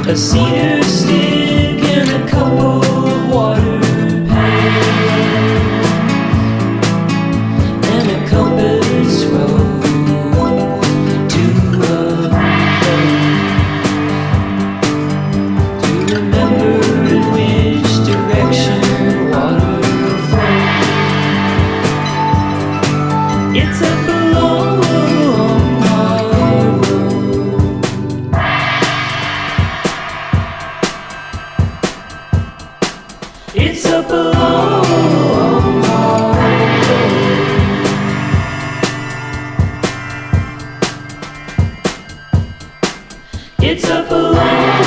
A cedar stick and a couple of water pails and a compass rose to remember in which direction water flows. It's up a long, hard road. It's up a long, hard road. It's up a long